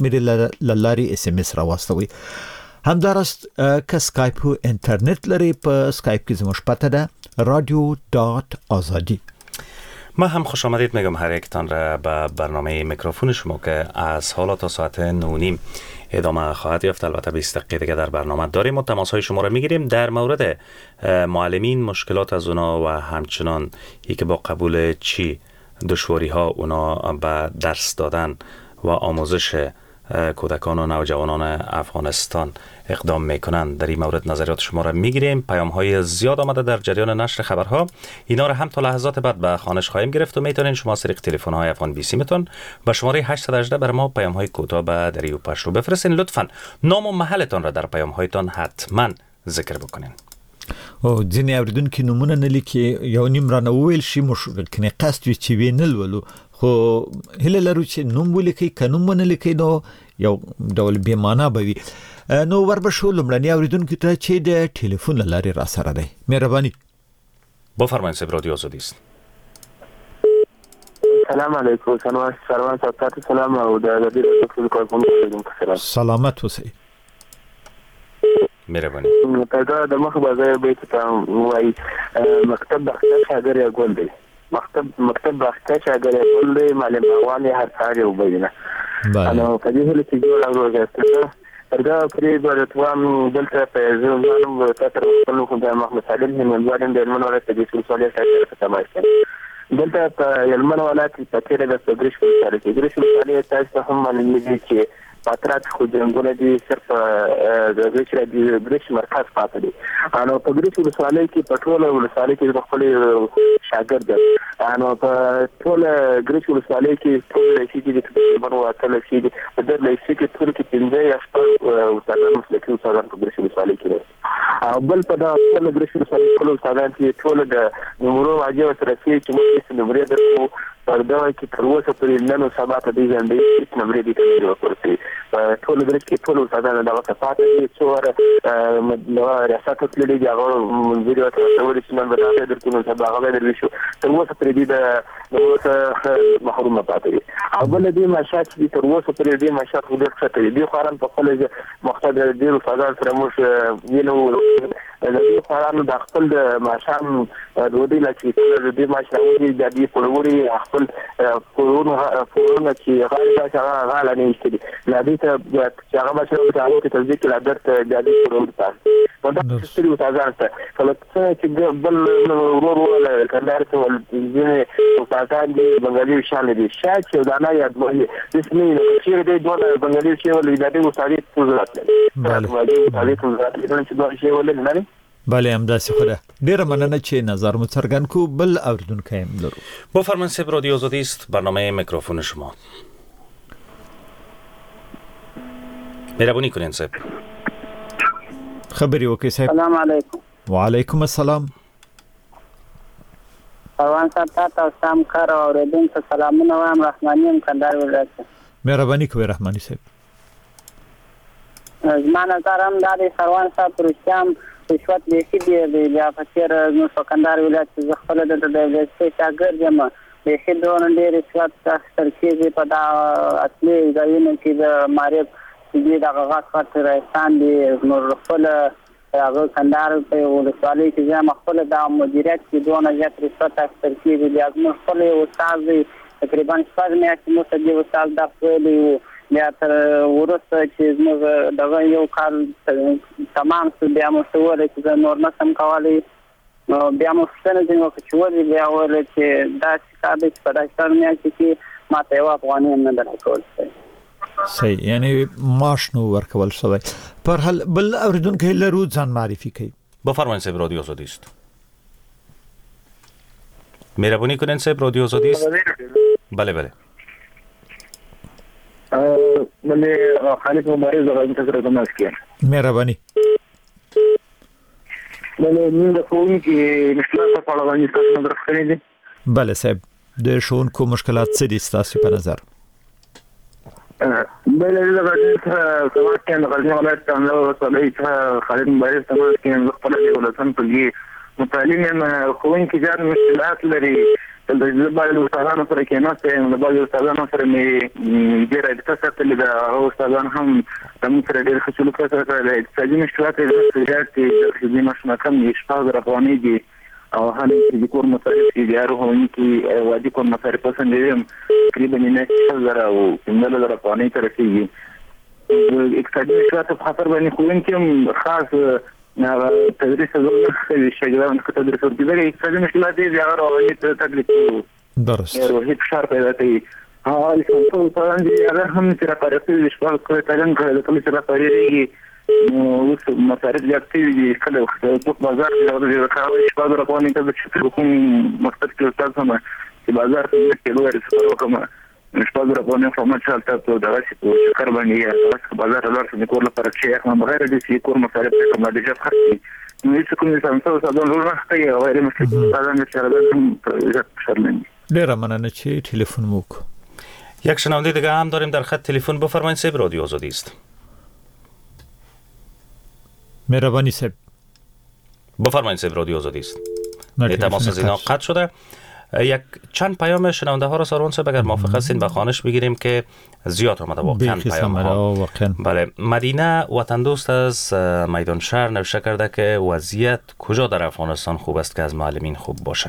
شمیرې لارې SMS راوستوي. همدارست که سکایپ او اینترنت لري په سکایپ کې زموږ پته ده radio.azadi. ما هم خوش آمدید میگم هر یکتان را به برنامه میکروفون شما که از حالا تا ساعت 9:30 ادامه خواهد یافت. البته 20 دقیقه دیگه در برنامه داریم و تماس های شما را میگیریم در مورد معلمین، مشکلات از اونا و همچنان که با قبول چی دشواری ها اونا به درس دادن و آموزش کودکان و نوجوانان افغانستان اقدام میکنند. در این مورد نظریات شما را میگیریم. پیام های زیاد آمده در جریان نشر خبرها، اینا را هم تا لحظات بعد به خوانش خواهیم گرفت و میتونین شما طریق تلفن های افغان 20 میتون به شماره 818 بر ما پیام های کوتاه به دریو پشتو بفرستین. لطفا نام و محلتان را در پیام هایتان حتما ذکر بکنین. او ځینې اوریدونکو نمونه نه لیکي، یو نیم رانه وویل شي مشکل قصد وي چې وینل ولو، خو هله لرو چې نوم ولیکي، که نوم ونه لیکي نو یو ډول بې معنا به وي. نو وربشو لومړني اوریدونکو ته چې د ټلیفون له لارې را سره دی. مهرباني. بفرمایید صاحب، رادیو آزادی است. سلام علیکم. سروان صاحب سلام او د دې ټول کارکونکو سلامت اوسئ. مهرباني. دا د مخ بازار بیت ته وای مکتب بختر شاګر یا ګل دی. مکتب بختر شاګر یا ګل دی، معلم روان هر سال یو بینه. انا په دې هله چې جوړ راغلی دا پرې ورتوام دلته په زمانو ته تر خپل خو د محمد سالم هم ولادت د علمانو ولایت د سلسله ته تماس کړ. دلته په علمانو ولایت په تیر د تدریس سره کې درس لري. تاسو هم معلومه چې پاترات خو جنګونه دي صرف د برش مرکز پاتې دي. انو په برش ولسوالۍ کې پټرول ولسوالۍ کې خپل شاګرد دي. انو په ټول برش ولسوالۍ کې ټول شي دي چې په واتل شي دي په در لسی کې ټول کې پنځه یا شپږ استادان مسلکي استادان په برش ولسوالۍ کې دي. او بل په دا ټول برش ولسوالۍ ټول استادان چې ټول د نمبرو واجب سره چې موږ نمبر درکو پردا کې تر اوسه پرې نن سبا ته دي ځندې نمبر دي ته ورته ټول برش کې ټول استادان دا وخت پاتې دي. څو نو ریاست تللی دی هغه منځري ورته چې نن به دا درکو نو سبا هغه درې شو تر اوسه پرې دي د اوسه محروم پاتې دي. او بل دې ماشات دي تر اوسه پرې دې ماشات ډېر څه دي خو ران په خپل مقصد ډېر استادان سره موږ وینو د دې خورانو د خپل د ماشام د ودی لکه د دې ماشاوي د دې پروري خپل پرونه چې غاړه څنګه غاړه نه ایستي لا دې ته چې هغه ماشاوي ته هغه ته ځکه لا درته د دې پرونه تاسو دا ستړي وتازان ته کله چې بل ورور کندهار ته ولې استادان دي بنگالي شان دي شاته دا نه یاد وایي اسمي چې دې دوه بنگالي شی ولې د دې استادې پوزرات بله استادې پوزرات چې دوه شی ولې نه بله همداسې خو ده. ډیره مننه چې نظر مو څرګند کو. بل اوریدونکی هم لرو. بفرمایید صاحب، رادیو آزادی است، برنامه میکروفون شما. مهربانی کنین صاحب. خبری وکي صاحب. سلام علیکم. وعلیکم السلام. روان صاحب تاسو سم کار اوریدونکو سلامونه وایم. رحماني هم کندهار ولایت. مهرباني کوي رحماني صاحب. زما نظر هم دا دی روان صاحب پرشتام رشوت بیخي دی بیا په تیر نو کندهار ولایت زه خپل د دې شاګرد یم بیخي دونه ډېر رشوت اخیستل کېږي په دا اصلي ځایونو کې د معرف چې دغه غاښ راستان دي نو خپل هغه کندهار په ولسوالۍ کې زما خپل د مدیریت کې دونه زیات رشوت اخیستل کېږي. بیا زموږ خپل استاد دی تقریبا 5 میاشتې مو ته دی استاد دا ویلی بیا تر ورسته چې زموږ دغه یو کال تمام شو بیا مو سوال چې نور نسم کولی نو بیا مو څنګه چې ولې بیا ول چې دا کار د پداشتر میاشتې کې ماته یو افغاني نه درکول صحیح، یعنی معاش نو ورکول شوی. پر حال بل اوریدونکو لرو ځان معرفي کوي. بفرمایید صاحب، رادیو آزادی است. مهربانی کنین صاحب، رادیو آزادی است. بله بله. بله خالد مبارز غواړم تاسو راته تماس کړئ. مهرباني. بله موږ د ښوونکي مشکلات په اړه باندې تاسو نظر کړی دي. بله صاحب، د ښوونکو مشکلات څه دي ستاسو په نظر؟ بله د غواړم تماس کړم د غزني ولایت څخه صالح خالد مبارز تماس کړم. خپل د ولسن په دې متعلم ښوونکي ځان مشکلات لري د بعض استادانو سره کې نه ستیم د بعض استادانو سره مې ډېر اړتیا ساتلې ده استادان هم زموږ سره ډېر ښه سلوک سره د اقتصادي مشکلات یې زیات دي د خدمي ماشینه کم دي 1000 افغانۍ دي او هله چې کور مصارف دي هر هونکي وادي کور مصارف سندیم تقریبا 9000 او 15000 افغانۍ تر رسیدي د اقتصادي مشکلات په خاطر باندې کوم خاص تدریس زونه شاګردان که تدریس ورکړي اقتصادي مشکلات دي هغه راوړي تکلیف درست یو هیڅ شرط پیدا کوي حال څنګه په دې هغه هم چې راپارېږي د شپږ کړه تلن کړه د کله چې راپارېږي نو اوس مصارف زیات دي کله په بازار کې د کاروي شپږ راپورنه ته چې کوم مقصد کې استاد سم چې بازار کې لوړ څه کومه شپږ راپورنه فورمات چالتہ ته دا چې شکر باندې بازار لار څخه کور لپاره چې هم بغیر د چې کور مصارف کوم د جاب خرڅي نو هیڅ کوم څه ساده نه کوي او غیر مستقیم ساده نشي شرمنده ډیر مننه چې ټلیفون مو یک شنونده دیگه هم داریم در خط تلفن. بفرمایید صاحب، رادیو آزادی است. مهربانی صاحب. بفرمایید صاحب، رادیو آزادی است. تماس از اینا قطع شده. یک چند پیام شنونده ها را ساروان صاحب اگر موافق هستین به خوانش بگیریم که زیاد آمده واقعا پیام ها. بله، مدینه وطن دوست از میدان شهر نوشته کرده که وضعیت کجا در افغانستان خوب است که از معلمین خوب باشه.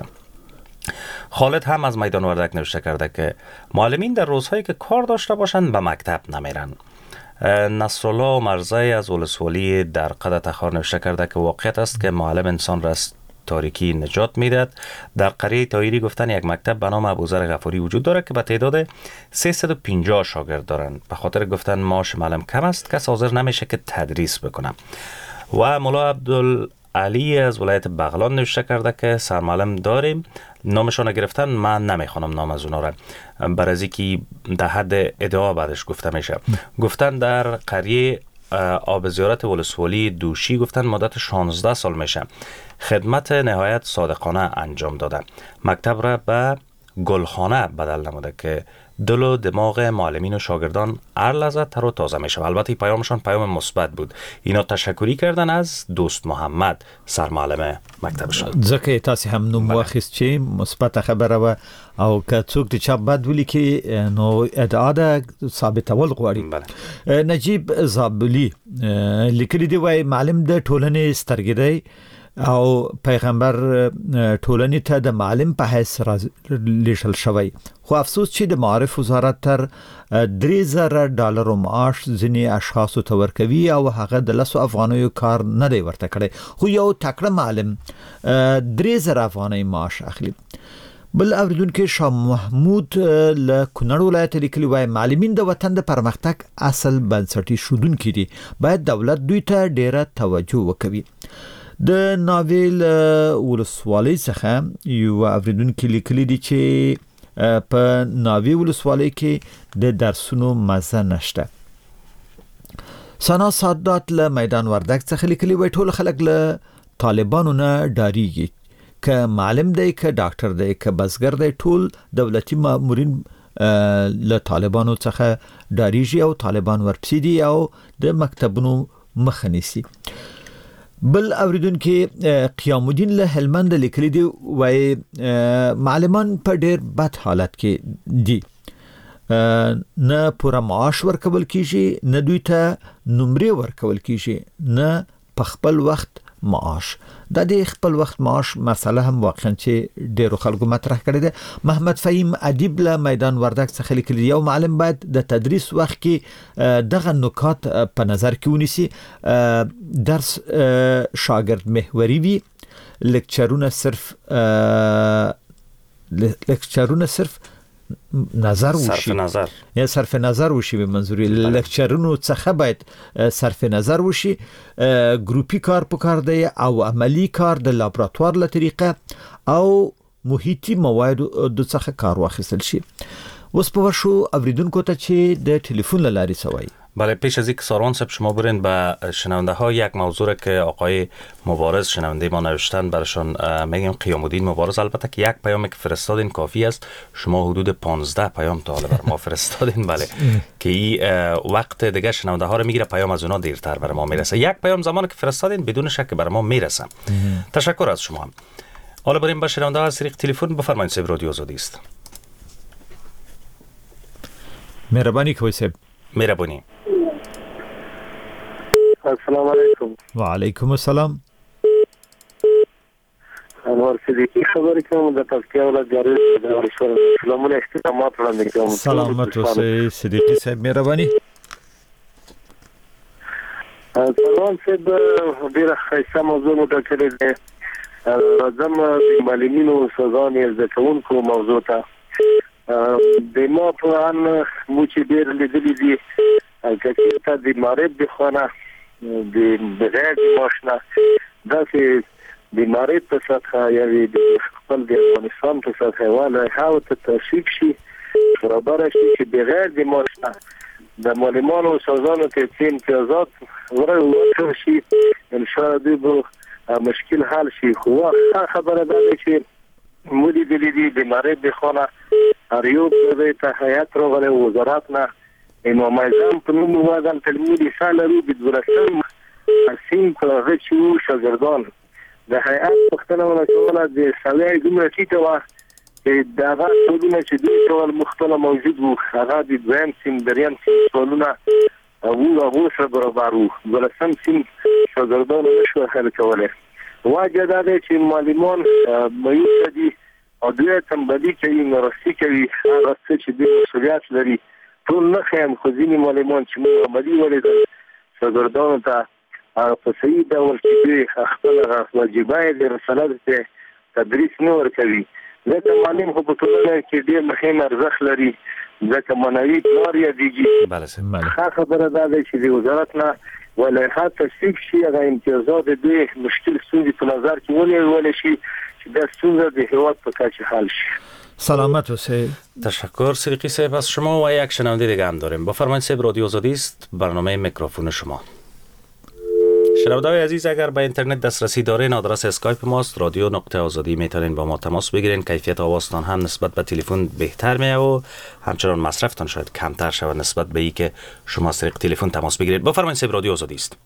خالد هم از میدان وردک نوشته کرده که معلمین در روزهایی که کار داشته باشند به مکتب نمیرن. نصرالله مرزی از ولسوالی در قده تخار نوشته کرده که واقعیت است که معلم انسان را از تاریکی نجات میدهد. در قریه تایری گفتن یک مکتب به نام ابوذر غفاری وجود داره که به تعداد 350 شاگرد دارند. به خاطر گفتن معاش معلم کم است کس حاضر نمیشه که تدریس بکنه. و مولا عبدالعلی از ولایت بغلان نوشته کرده که سرمعلم داریم، نامشان گرفتن، من نمیخوانم نام از اونا را برای که در حد ادعا بعدش گفته میشه. گفتن در قریه آب زیارت ولسوالی دوشی گفتن مدت 16 سال میشه خدمت نهایت صادقانه انجام داده. مکتب را به گلخانه بدل نموده که دل و دماغ معلمین و شاگردان هر لحظه تر و تازه میشه. البته پیامشان پیام مثبت بود. اینا تشکری کردن از دوست محمد سرمعلم مکتبشان. ځکه تاسو هم نوم واخیست چې مثبت خبره و او که څوک د چا بد ولیکي نو ادعا ده ثابتول غواړي. نجیب زابلی لیکلی دی وای معلم د ټولنې سترګې دی او پیغمبر ټولنې ته د معلم په حیث لیږل شوی، خو افسوس چې د معارف وزارت تر $3,000 معاش ځینې اشخاصو ته ورکوي او هغه د 10 افغانیو کار نه دی ورته کړی، خو یو تکړه معلم 3000 افغانۍ معاش اخلي. بل اوریدونکو شاه محمود له کونړ ولایت لیکلی وای معلمین د وطن د پرمختګ اصل بنسټي شودونکي دي، باید دولت دوی ته ډیره توجه وکوي. د ناویل ولسوالۍ څخه یو اوریدونکو لیکلی دي چې په ناوی ولسوالۍ کې د درسونو مزه نشته. سنا سادات له میدان وردک څخه لیکلی وای ټول خلک له طالبانو نه ډاریږي، که معلم دی که ډاکټر دی که بزګر دی ټول دولتي مامورین له طالبانو څخه ډاریږي او طالبان ورپسې دي او د مکتبونو مخه نیسي. بل اوریدونکو قیام الدین له هلمند لیکلی دی وای معلمان په ډیر بد حالت کې دي، نه پوره معاش ورکول کیږي، نه دوی ته نمرې ورکول کیږي، نه په خپل وخت معاش. د دې خپل وخت معاش مسله هم واقعا چې ډیرو خلکو مطرح کړی ده. محمد فهیم ادیب له میدان وردک څخه لیکلی یو معلم باید د تدریس وخت کې دغه نکات په نظر کې ونیسي. درس شاګرد محوري وي، لکچرونه صرف نظر وشي، یا صرف نظر وشي به منظوري لکچرونو څخه باید صرف نظر وشي. ګروپي کار پکار دی او عملی کار د لابراتوار له طریقه او محیطي مواد د څخه کار واخیستل شي. اوس په ورشو اوریدونکو ته چې د ټلیفون له لارې سوای. بله، پیش از اینکه ساروان صاحب شما برین به شنونده ها یک موضوع که آقای مبارز شنونده ما نوشتن برشان میگیم قیام الدین مبارز. البته که یک پیامی که فرستادین کافی است، شما حدود 15 پیام تا حالا بر ما فرستادین. بله که این وقت دیگه شنونده ها رو میگیره، پیام از اونا دیرتر بر ما میرسه. یک پیام زمانی که فرستادین بدون شک بر ما میرسه. تشکر از شما. حالا بریم با شنونده از طریق تلفن. بفرمایید صاحب، رادیو آزادی است. مهربانی کوی صاحب. مهربانی. السلام علیکم. و علیکم السلام. انوار صدیقی خبرې کوم د تفکیه ولایت جاری د سلامونه احترامات وړاندې کوم. سلامت اوسئ صدیقی صاحب، مهربانی. سلام صاحب، ډیره ښایسته موضوع مو ټاکلې ده. راځم د معلمینو سزاګانې زده کوونکو موضوع ته. د ما په ان مو چې ډیر لیدلې دي چې د معرب د خانه د بغیر ماشنا داسې د معرب په سطح یا د خپل د افغانستان په سطح ولا هاو ته تشریک شي برابر شي چې بغیر د ماشنا د معلمانو سازانو ته امتیازات ورکړي شي. ان شاء الله به مشکل حل شي. خو خبره ده چې مودي د معرب د خانه اریوب ته هیئت راغله وزارت نه انه مایزان په نوم وادن تلمیذ سالرو د ورسم سین په چې شاګردان د هیئت پختنه وکړه د سوي دومره چې وا چې دا ټولونه چې د ټول مختلف موجود وو هغه د دویم سین دریم سین ټولونه او سره برابر وو. ورسم سین شاګردان نشو حل کوله. واجب ده چې معلمان مېوه دي او دوی تنبلی کوي، مرسي کوي، هغه څه چې د مسؤلیت لري ټول نه خیم. خو ځینې معلمان چې موږ عملي ولیدل شاګردانو ته په صحیح ډول چې خپل واجبات د رسالت ته تدریس نه ورکوي. ځکه معلم خو په ټولنه کې ډېر مهم ارزښت لري، ځکه معنوي پلار یادېږي. بله صاحب. خبره ده چې د وزارت نه ولایحه تصویب شي، هغه امتیازات د مشکل ستونزې په نظر کې ونیول شي چې د ستونزه د هیواد په کچه حل شي. سلامت اوسئ. تشکر صدیقی صاحب از شما. و یک شنونده دیگه هم داریم. بفرمایید صاحب، رادیو آزادی است، برنامه میکروفون شما. شنونده‌های عزیز، اگر به اینترنت دسترسی دارین آدرس اسکایپ ماست radio.azadi. میتونین با ما تماس بگیرین. کیفیت آوازتان هم نسبت به تلفن بهتر میاد و همچنان مصرفتان شاید کمتر شود نسبت به اینکه شما از طریق تلفن تماس بگیرید. بفرمایید صاحب، رادیو آزادی است.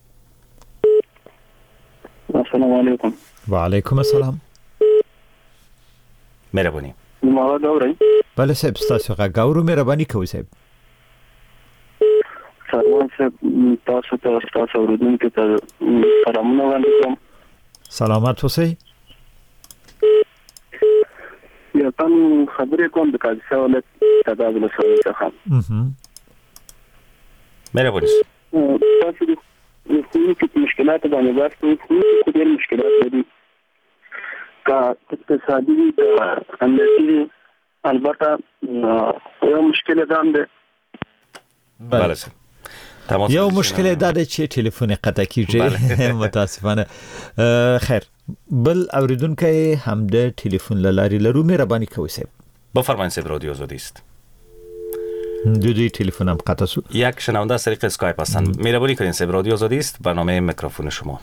السلام علیکم. و علیکم السلام. مهربانی. ما دوري. بله صاحب، تاسو غاورو مهرباني کوئ صاحب. سلام صاحب، تاسو ته تاسو اوریدونکو ته سلامونه وړاندې کوم. سلامت اوسئ. یا تاسو خبرې کوم د کاږه ولایت تدابیر سره څخه. مهربانی. تاسو د کومې مشکلات باندې بحث کوئ؟ خو ډېر مشکلات لري. کا اقتصادي امنیتي البته یو مشکل ده. بله صاحب. یو مشکل ده چې ټلیفون قطع کیږي متاسفانه. خیر، بل اوریدونکو هم د ټلیفون لاري لرو. مهرباني کوئ صاحب. بفرمایید صاحب، رادیو آزادی است. دوی ټلیفون هم قطع شد. یک شنونده از طریق اسکایپ هستند. مهربانی کنین صاحب، رادیو آزادی است، برنامه میکروفون شما.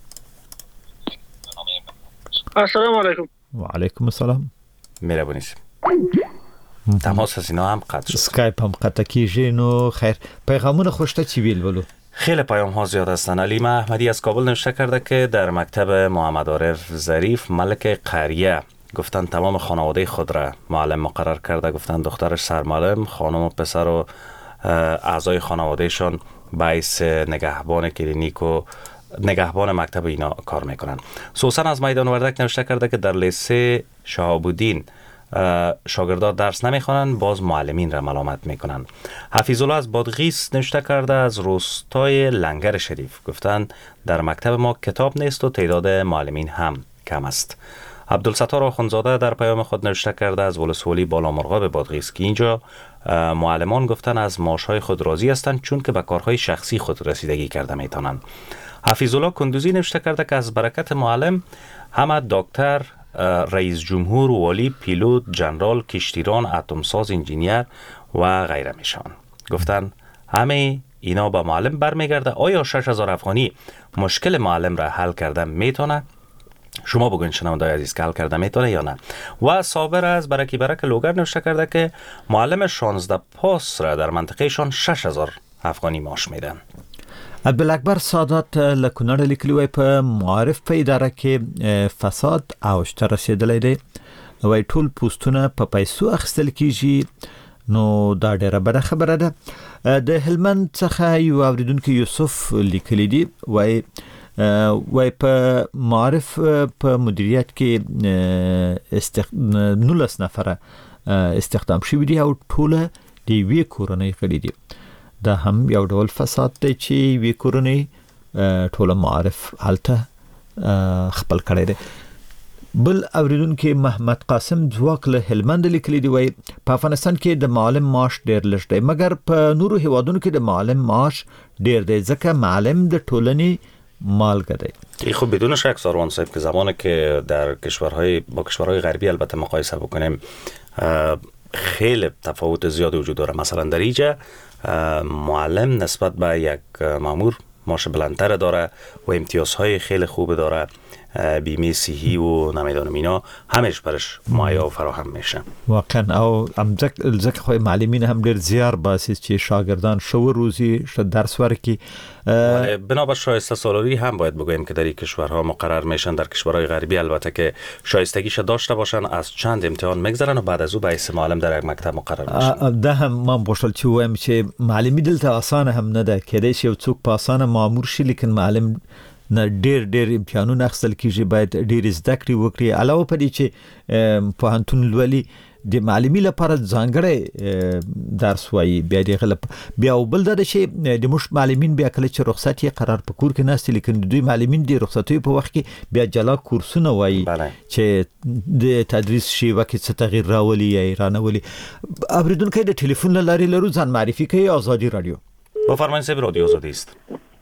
السلام علیکم. و علیکم السلام. مهربانی صاحب. تماس از اینا هم قطع شد. اسکایپ هم قطع کیږي. نو خیر، پیغامونه خوشته چی ویل ولو؟ خیلی پیام ها زیاد هستند. علیمه احمدی از کابل نوشته کرده که در مکتب محمد عارف ظریف ملک قریه گفتن تمام خانواده خود را معلم مقرر کرده. گفتن دخترش سرمعلم، خانم و پسر و اعضای خانوادهشان باعث نگهبان کلینیک و نگهبان مکتب اینا کار میکنن. سوسن از میدان وردک نوشته کرده که در لیسه شهاب الدین شاگردان درس نمیخوانند، باز معلمین را ملامت میکنند. حفیظ الله از بادغیس نوشته کرده از روستای لنگر شریف گفتند در مکتب ما کتاب نیست و تعداد معلمین هم کم است. عبدالستار آخوندزاده در پیام خود نوشته کرده از ولسوالی بالامرغاب بادغیس که اینجا معلمان گفتن از معاشهای خود راضی هستند چون که به کارهای شخصی خود رسیدگی کرده میتونند. حفیظ الله کندوزی نوشته کرده که از برکت معلم همه دکتر، رئیس جمهور، والی، پیلوت، جنرال، کشتیران، اتمساز، انجینیر و غیره میشن. گفتن همه اینا با معلم برمیگرده. آیا 6000 افغانی مشکل معلم را حل کرده میتونه؟ شما بگوین شنونده‌های عزیز که حل کرده میتونه یا نه. و صابر از برکی برک لوگر نوشته کرده که معلم 16 پاس را در منطقه شان 6000 افغانی معاش میدن. عبدالاکبر سادات له کونړ لیکلی وای په معارف په اداره کې فساد اوج ته رسیدلی دی. وای ټول پوسټونه په پیسو اخیستل کیږي. نو دا ډیره بده خبره ده. د هلمند څخه یو اوریدونکو یوسف لیکلی دی. وای په معارف په مدیریت کې 19 نفره استخدام شوي دي او ټوله د یوې کورنۍ غړي دي. دا هم یو ډول فساد دی چې یوې کورنۍ ټوله معارف هلته خپل کړی دی. بل اوریدونکو محمد قاسم ځواک له هلمند لیکلی دی. وای په افغانستان کې د معلم معاش ډیر لږ دی، مګر په نورو هیوادونو کې د معلم معاش ډیر دی ځکه معلم د ټولنې مالګه دی. خب بدون شک ساروان صاحب که زمانی که در کشورهای غربی البته مقایسه بکنیم خیلی تفاوت زیادی وجود داره. مثلا در اینجا معلم نسبت به یک مامور معاش بلندتر داره و امتیازهای خیلی خوب داره، بیمه صحی و نمیدانم اینا همش برش مهیا و فراهم میشه. واقعا او ځکه خو معلمین هم ډیر زیار باسي چې شاگردان شو روزی درس ورکی. بنابر شایسته سالاری هم باید بگوییم که در این کشورها مقرر میشن، در کشورهای غربی البته که شایستگیش داشته باشن از چند امتحان میگذرن و بعد از او به اسم معلم در یک مکتب مقرر میشن. ده هم من بوشل چې وایم چې معلمی دلته آسان هم نه ده، کېدای شي یو څوک په آسان مامور شي لیکن معلم نه ډیر امتحانونه اخیستل کیږي، باید ډیر زده کړې وکړي. علاوه په دې چې پوهنتون لولي د معلمي لپاره ځانګړی درس وایي بیا بل دا چې د موږ معلمین بیا کله چې رخصت یې قرار په کور کې ناست لیکن دوی معلمین د رخصتۍ په وخت کې بیا جلا کورسونه وایي چې د تدریس شیوه کې څه تغییر راولي یا رانولي. اوریدونکو د ټلیفون له لارې لرو ځان معرفي کوي. آزادی رادیو. بفرمایید صاحب، رادیو آزادی است.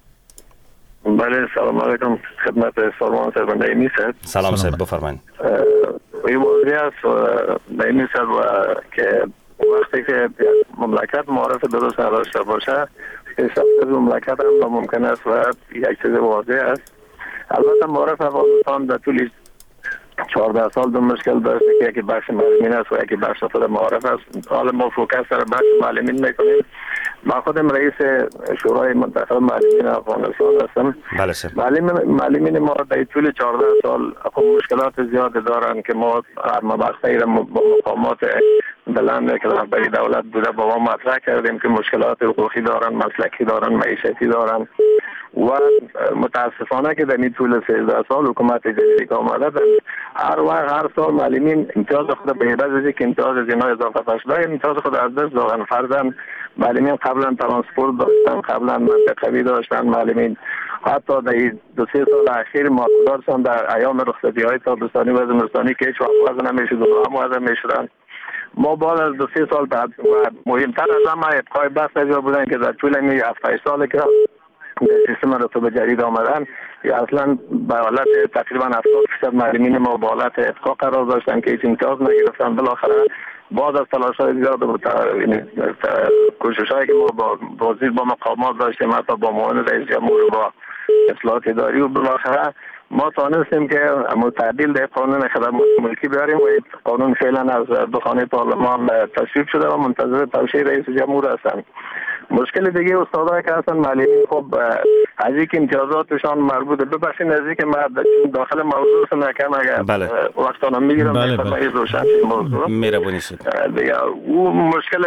بله سلام علیکم خدمت سلمان صاحب نعیمی صاحب. سلام صاحب بفرمایید. این موضوعی است نعیمی صاحب که وقتی که مملکت معارف درست نداشته باشه شخصیت مملکت هم ممکن است و یک چیز واضح است. البته معارف افغانستان در طول 14 سال دو مشکل داشته که یکی بخش معلمین است و یکی بخش خود معارف است. حالا ما فوکس در بخش معلمین میکنیم. ما خودم رئیس شورای منتخب معلمین افغانستان هستم. بله سر. معلمین ما در طول 14 سال خب مشکلات زیاد دارن که ما مباحثی را با مقامات بلند که رهبری دولت بوده با ما مطرح کردیم که مشکلات حقوقی دارن، مسلکی دارن، معیشتی دارن و متاسفانه که در این طول 13 سال حکومت جدیدی که آمده هر سال معلمین امتیاز خود به عوض از که امتیاز از اینا اضافه شده امتیاز خود از دست دادن. فرضاً معلمین قبلا ترانسپورت داشتن، قبلا منطقوی داشتن، معلمین حتی در 2-3 سال اخیر معتبر شدن در ایام رخصتی های تابستانی و زمستانی که هیچ وقت وضع نمیشد و هم وضع میشدن. ما بعد از 2-3 سال بعد مهمتر از همه ابقای بحث از بودن که در طول این 7-8 سال که سیستم رتبه جدید آمدن یا اصلا به حالت تقریبا 70% معلمین ما به حالت ابقا قرار داشتن که هیچ امتیاز نگرفتن. بالاخره بعد از تلاش‌های زیاد و کوشش‌هایی که ما با مقامات داشتیم حتی با معاون رئیس جمهور با اصلاحات اداری و بالاخره ما تانستیم که تعدیل در قانون خدمات ملکی بیاریم و قانون فعلا از دخانه پارلمان تصویب شده و منتظر توشیح رئیس جمهور هستند. مشکل دیگه استادایی که هستن معلمین خب از اینکه امتیازاتشان مربوطه ببخشید نزدیک ما داخل موضوع نکنم اگر وقتانا میگیرم روشن موضوع مهربانی شد دیگه او مشکل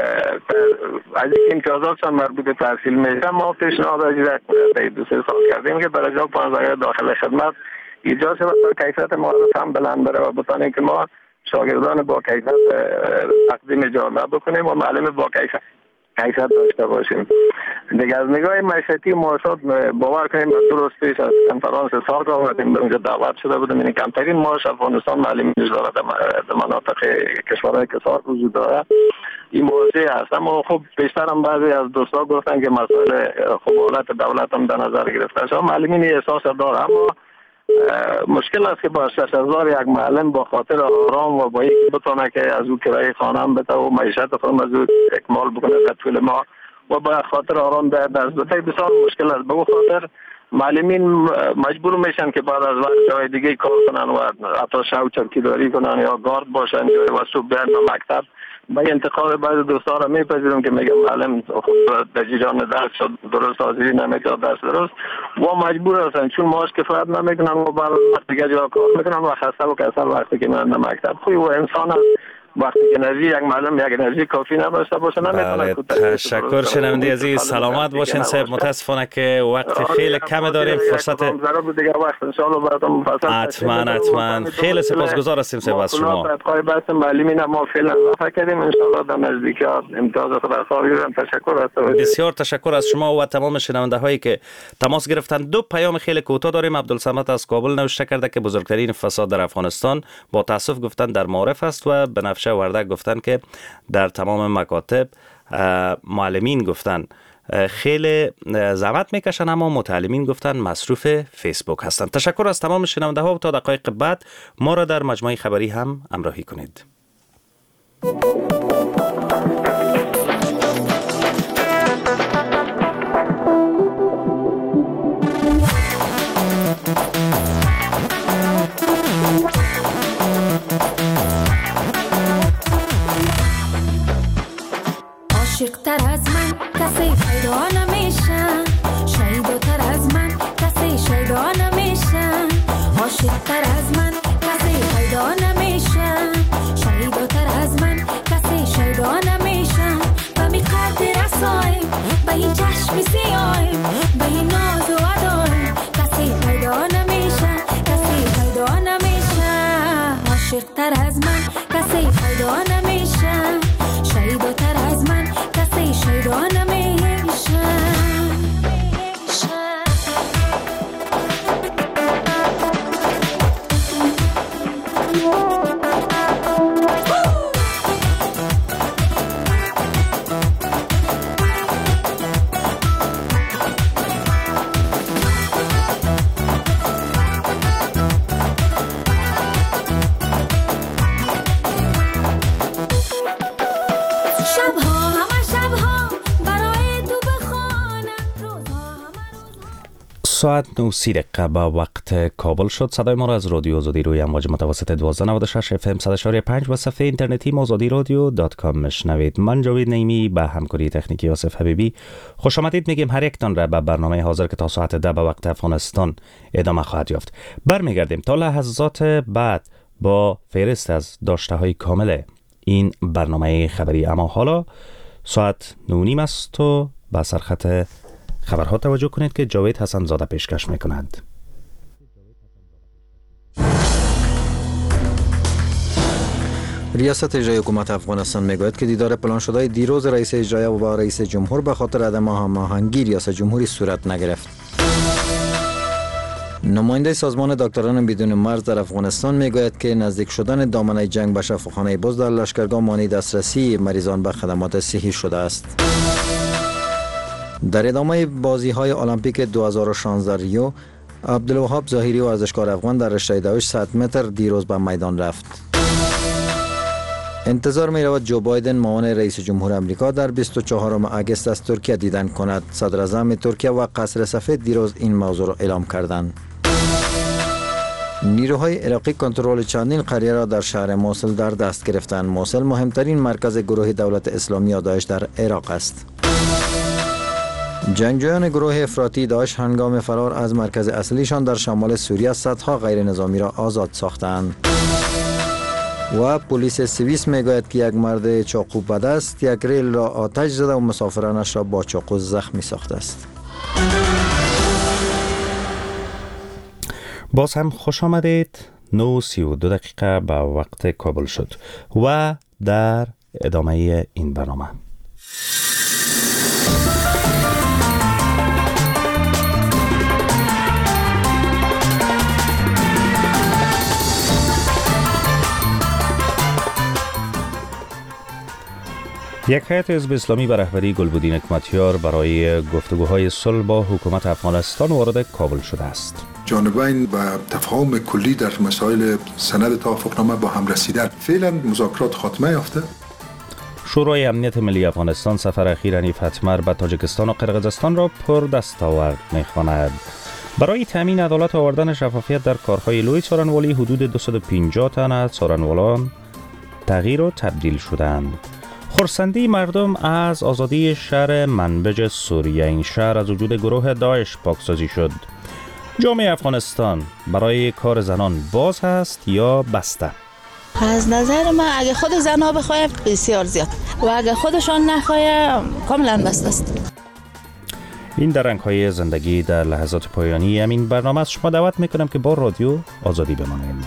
از اینکه امتیازاتشان مربوط به تحصیل میشه ما پیشنهاد اجرا در 2-3 سال کردیم که برای جا 15 داخل خدمت ایجاد شود تا کیفیت معرف هم بلند بره و بتانیم که ما شاگردان با کیفیت تقدیم جامعه بکنیم و معلم با کیفیت داشته باشیم. دیگه از نگاه معیشتی معاشات باور کنیم درست پیش از کنفرانس سال که آمدیم اونجا دعوت شده بودیم این کمترین معاش افغانستان معلمین داره در مناطق کشورهای که سال وجود داره این موضوع هست. اما خب بیشتر هم بعضی از دوستا گفتن که مسئله خب حالت دولت هم در نظر گرفته شده. معلمین احساس داره اما مشکل است که با 6000 یک معلم با خاطر آرام و با اینکه بتونه که از او کرایه خانه هم بده و معیشت خودم از او اکمال بکنه در طول ما و با خاطر آرام در درس بده بسیار مشکل است. به خاطر معلمین مجبور میشن که بعد از وقت جای دیگه کار کنن و حتی شو چرکیداری کنن یا گارد باشن یا صبح بیان به مکتب با انتقاد بعض دوستان را میپذیرم که میگم معلم خود در جریان درس شد درست حاضری نمیکرد درس درست و مجبور هستن چون معاش کفایت نمیکنن و بعد دیگه جا کار میکنن و خسته و کسل وقتی که من مکتب خوی و انسان وقتی انرژی یک معلم یک انرژی کافی نباشه باشه نمیتونه. تشکر شنونده عزیز، سلامت باشین صاحب. متاسفانه که وقت خیلی کم داریم، فرصت ضرب دیگه وقت ان شاء الله براتون حتما خیلی سپاسگزار هستیم صاحب از شما. پای بحث معلمین ما فعلا فکریم ان شاء الله در نزدیکی امتیاز خود خواهیم. تشکر از بسیار تشکر از شما و تمام شنونده هایی که تماس گرفتن. دو پیام خیلی کوتاه داریم. عبدالصمد از کابل نوشته کرده که بزرگترین فساد در افغانستان با تاسف گفتن در معارف است و بنفشه وردک گفتن که در تمام مکاتب معلمین گفتن خیلی زحمت میکشن اما متعلمین گفتن مصروف فیسبوک هستند. تشکر از تمام شنونده ها و تا دقایق بعد ما را در مجموعه خبری هم همراهی کنید. عاشق‌تر از من کسی پیدا نمیشه، شیداتر از من کسی شیدا نمیشه. عاشق‌تر از من کسی پیدا نمیشه، شیداتر از من کسی شیدا نمیشه. و می قدر رسایم به این چشم سیایم، به این ناز و ادایم کسی پیدا نمیشه، کسی پیدا نمیشه. عاشق‌تر از من کسی پیدا نمیشه، شیداتر از من کسی شیدا نمیشه. ساعت 9:30 با وقت کابل شد. صدای ما را از رادیو آزادی روی امواج متوسط 1296 FM 100.5 و صفحه اینترنتی azadirodio.com میشنوید. من جاوید نعیمی به همکاری تکنیکی آصف حبیبی خوش آمدید میگیم هر یکتان را به برنامه حاضر که تا ساعت 10 به وقت افغانستان ادامه خواهد یافت. برمیگردیم تا لحظات بعد با فهرست از داشته های کامل این برنامه خبری. اما حالا ساعت 9:30 است و به سرخط خبرها توجه کنید که جاوید حسن زاده پیشکش میکند. ریاست اجرایی حکومت افغانستان میگوید که دیدار پلان شده دیروز رئیس اجرایی و با رئیس جمهور به خاطر عدم هماهنگی ریاست جمهوری صورت نگرفت. نماینده سازمان دکتران بدون مرز در افغانستان میگوید که نزدیک شدن دامنه جنگ به شفاخانه بز در لشکرگاه مانع دسترسی مریضان به خدمات صحی شده است. در ادامه بازی‌های المپیک 2016 ریو، عبدالوهاب ظاهری ورزشکار افغان در رشته دوش 100 متر دیروز به میدان رفت. انتظار می رود جو بایدن معاون رئیس جمهور آمریکا در 24 آگوست از ترکیه دیدن کند. صدر اعظم ترکیه و قصر سفید دیروز این موضوع را اعلام کردند. نیروهای عراقی کنترل چندین قریه را در شهر موصل در دست گرفتند. موصل مهمترین مرکز گروه دولت اسلامی و داعش در عراق است. جنگجویان گروه افراطی داعش هنگام فرار از مرکز اصلیشان در شمال سوریه صدها غیر نظامی را آزاد ساختند. و پلیس سوئیس میگوید که یک مرد چاقو به دست یک ریل را آتش زده و مسافرانش را با چاقو زخمی ساخته است. باز هم خوش آمدید. 9:32 به وقت کابل شد و در ادامه این برنامه یک هیئت حزب اسلامی به رهبری گلبدین حکمتیار برای گفتگوهای صلح با حکومت افغانستان وارد کابل شده است. جانبین و تفاهم کلی در مسائل سند توافقنامه با هم رسیدن. فعلا مذاکرات خاتمه یافته. شورای امنیت ملی افغانستان سفر اخیر حنیف اتمر به تاجیکستان و قرقیزستان را پر دستاورد می‌خواند. برای تامین عدالت آوردن شفافیت در کارهای لوی څارنوالی حدود 250 تن از څارنوالان تغییر و تبدیل شدند. خرسندی مردم از آزادی شهر منبج سوریه. این شهر از وجود گروه داعش پاکسازی شد. جامعه افغانستان برای کار زنان باز هست یا بسته؟ از نظر من اگه خود زنها بخوایم بسیار زیاد و اگه خودشان نخوایم کاملا بسته است. این در رنگ‌های زندگی در لحظات پایانی همین برنامه از شما دعوت میکنم که با رادیو آزادی بمانید.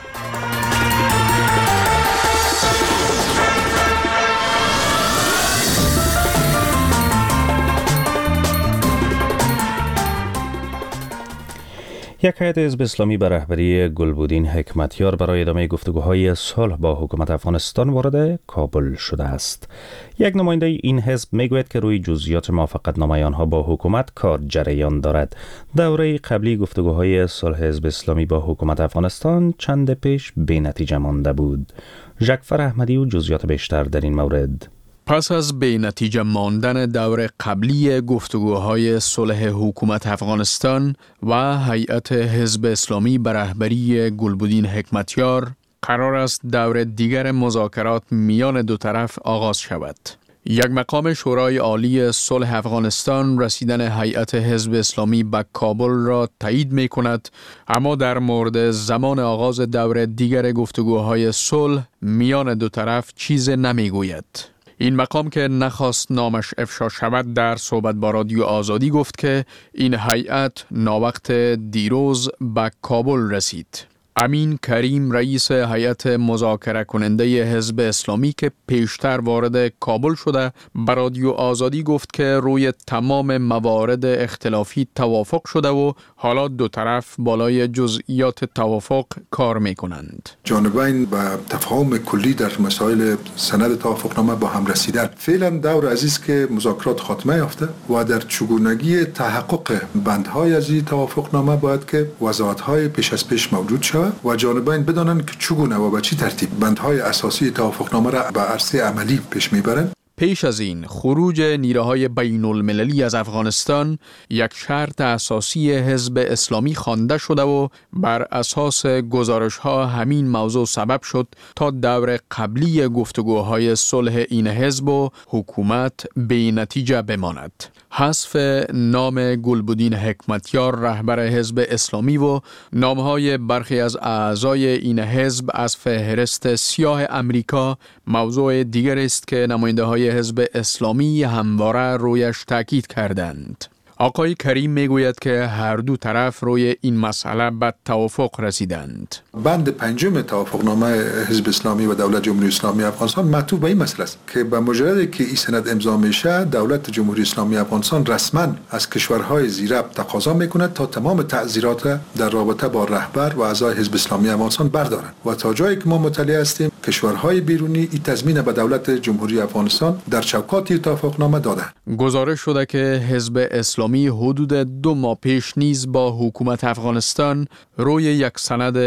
یک هیئت حزب اسلامی به رهبری گلبودین حکمتیار برای ادامه گفتگوهای صلح با حکومت افغانستان وارد کابل شده است. یک نماینده این حزب میگوید که روی جزئیات موافقتنامه آنها با حکومت کار جریان دارد. دوره قبلی گفتگوهای صلح حزب اسلامی با حکومت افغانستان چند پیش بی نتیجه مانده بود. جعفر احمدی و جزئیات بیشتر در این مورد. پس از بی نتیجه ماندن دور قبلی گفتگوهای صلح حکومت افغانستان و هیئت حزب اسلامی به رهبری گلبودین حکمتیار، قرار است دور دیگر مذاکرات میان دو طرف آغاز شود. یک مقام شورای عالی صلح افغانستان رسیدن هیئت حزب اسلامی به کابل را تایید می کند، اما در مورد زمان آغاز دور دیگر گفتگوهای صلح میان دو طرف چیز نمی گوید. این مقام که نخواست نامش افشا شود در صحبت با رادیو آزادی گفت که این هیئت ناوقت دیروز به کابل رسید. امین کریم رئیس هیئت مذاکره کننده حزب اسلامی که پیشتر وارد کابل شده به رادیو آزادی گفت که روی تمام موارد اختلافی توافق شده و حالا دو طرف بالای جزئیات توافق کار می کنند. جانبین به تفاهم کلی در مسائل سند توافقنامه با هم رسیدن. فعلا دور عزیز که مذاکرات خاتمه یافته و در چگونگی تحقق بندهای از این توافقنامه باید که وضاحت‌های پیش از پیش موجود شود و جانبین بدانند که چگونه و به چه ترتیب بندهای اساسی توافقنامه را به عرصه عملی پیش میبرند. پیش از این خروج نیروهای بین المللی از افغانستان یک شرط اساسی حزب اسلامی خوانده شده و بر اساس گزارش ها همین موضوع سبب شد تا دور قبلی گفتگوهای صلح این حزب و حکومت بی نتیجه بماند. حذف نام گلبودین حکمتیار رهبر حزب اسلامی و نامهای برخی از اعضای این حزب از فهرست سیاه امریکا موضوع دیگر است که نماینده های حزب اسلامی همواره رویش تاکید کردند. آقای کریم میگوید که هر دو طرف روی این مسئله به توافق رسیدند. بند پنجم توافقنامه حزب اسلامی و دولت جمهوری اسلامی افغانستان معطوف به این مسئله است که به مجرد که این سند امضا میشه دولت جمهوری اسلامی افغانستان رسما از کشورهای زیرب تقاضا میکند تا تمام تعزیرات در رابطه با رهبر و اعضای حزب اسلامی افغانستان بردارند و تا جایی که ما مطلع هستیم کشورهای بیرونی این تضمین به دولت جمهوری افغانستان در چوکات توافقنامه دادند. گزارش شده که حزب اسلامی حدود 2 ماه پیش نیز با حکومت افغانستان روی یک سند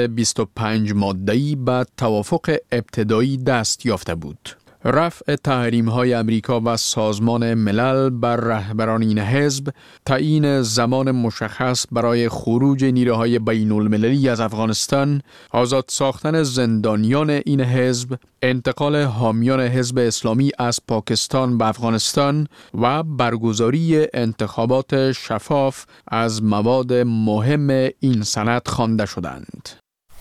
25 ماده‌ای به توافق ابتدایی دست یافته بود. رفع تحریم‌های امریکا و سازمان ملل بر رهبران این حزب، تعیین زمان مشخص برای خروج نیروهای بین المللی از افغانستان، آزاد ساختن زندانیان این حزب، انتقال حامیان حزب اسلامی از پاکستان به افغانستان و برگزاری انتخابات شفاف از مواد مهم این سند خوانده شدند.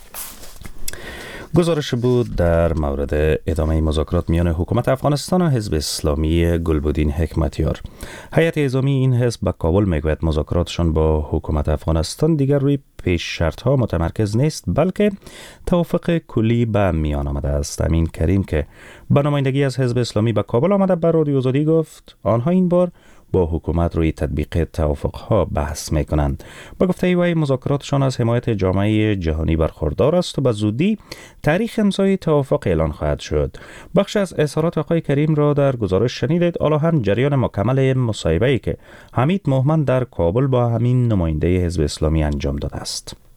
گزارش بود در مورد ادامه مذاکرات میان حکومت افغانستان و حزب اسلامی گلبودین حکمتیار. هیئت عظامی این حزب به کابل میگوید مذاکراتشان با حکومت افغانستان دیگر روی پیش شرط ها متمرکز نیست بلکه توافق کلی به میان آمده است. امین کریم که به نمایندگی از حزب اسلامی به کابل آمده بر رادیو آزادی گفت آنها این بار با حکومت روی تطبیق توافقها بحث میکنند. با گفته وی مذاکراتشان از حمایت جامعه جهانی برخوردار است و به زودی تاریخ امضای توافق اعلان خواهد شد. بخش از اظهارات آقای کریم را در گزارش شنیدید. حالا هم جریان مکمل مصاحبه‌ای که حمید مومن در کابل با همین نماینده حزب اسلامی انجام داده است.